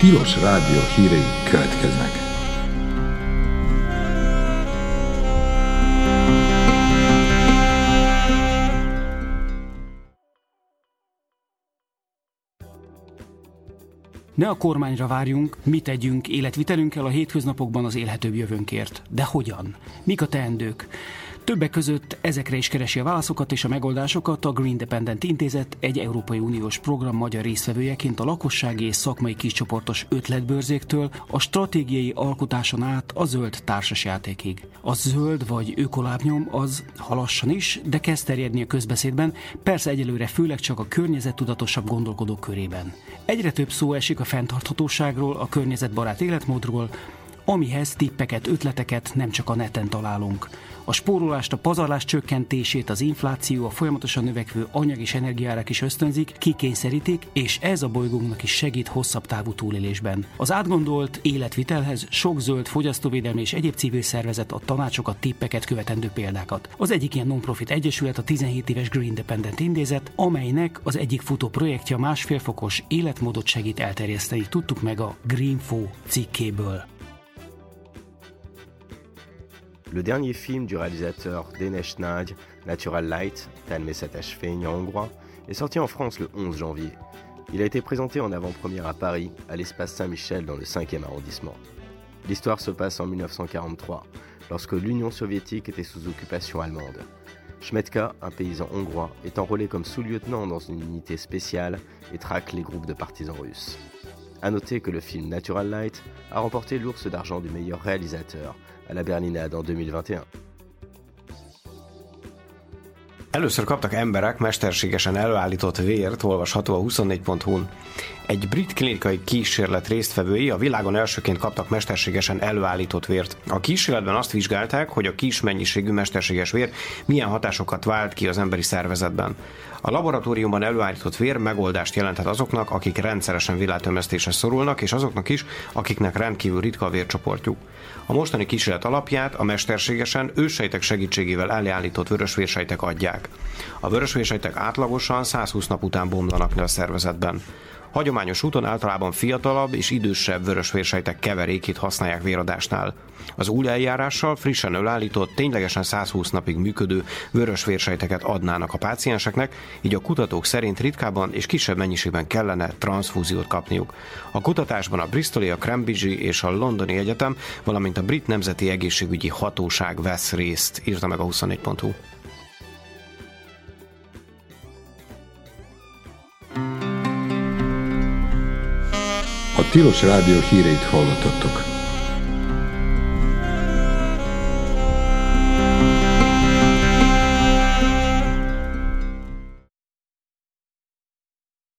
Tilos Rádió hírei következnek. Ne a kormányra várjunk, mit tegyünk életvitelünkkel a hétköznapokban az élhetőbb jövőnkért. De hogyan? Mik a teendők? Többek között ezekre is keresi a válaszokat és a megoldásokat a Green Dependent Intézet egy Európai Uniós program magyar résztvevőjeként a lakossági és szakmai kiscsoportos ötletbörzéktől a stratégiai alkotáson át a zöld társasjátékig. A zöld vagy ökolábnyom az, ha lassan is, de kezd terjedni a közbeszédben, persze egyelőre főleg csak a környezettudatosabb gondolkodók körében. Egyre több szó esik a fenntarthatóságról, a környezetbarát életmódról, amihez tippeket, ötleteket nem csak a neten találunk. A spórolást, a pazarlás csökkentését, az infláció, a folyamatosan növekvő anyag- és energiaárak is ösztönzik, kikényszerítik, és ez a bolygónknak is segít hosszabb távú túlélésben. Az átgondolt életvitelhez sok zöld fogyasztóvédelmi és egyéb civil szervezet ad tanácsokat, tippeket, követendő példákat. Az egyik ilyen non-profit egyesület a 17 éves Green Dependent Intézet, amelynek az egyik futó projektja 1,5 fokos életmódot segít elterjeszteni. Tudtuk meg a Greenfo cikkéből. Le dernier film du réalisateur Dénes Nagy, Natural Light, Természetes fény en hongrois, est sorti en France le 11 janvier. Il a été présenté en avant-première à Paris, à l'espace Saint-Michel dans le 5e arrondissement. L'histoire se passe en 1943, lorsque l'Union soviétique était sous occupation allemande. Schmetka, un paysan hongrois, est enrôlé comme sous-lieutenant dans une unité spéciale et traque les groupes de partisans russes. A noter que le film Natural Light a remporté l'Ours d'argent du meilleur réalisateur à la Berlinade en 2021. Először kaptak emberek mesterségesen előállított vért, olvasható a 24.hu-n. Egy brit klinikai kísérlet résztvevői a világon elsőként kaptak mesterségesen előállított vért. A kísérletben azt vizsgálták, hogy a kis mennyiségű mesterséges vér milyen hatásokat vált ki az emberi szervezetben. A laboratóriumban előállított vér megoldást jelenthet azoknak, akik rendszeresen villámtömesztésre szorulnak, és azoknak is, akiknek rendkívül ritka a vércsoportjuk. A mostani kísérlet alapját a mesterségesen őssejtek segítségével előállított vörösvérsejtek adják. A vörösvérsejtek átlagosan 120 nap után bomlanak le a szervezetben. Hagyományos úton általában fiatalabb és idősebb vörösvérsejtek keverékét használják véradásnál. Az új eljárással frissen előállított, ténylegesen 120 napig működő vörösvérsejteket adnának a pácienseknek, így a kutatók szerint ritkábban és kisebb mennyiségben kellene transzfúziót kapniuk. A kutatásban a Bristoli, a Cambridge-i és a Londoni Egyetem, valamint a Brit Nemzeti Egészségügyi Hatóság vesz részt, írta meg a 24.hu. A Tilos Rádió híreit hallottatok.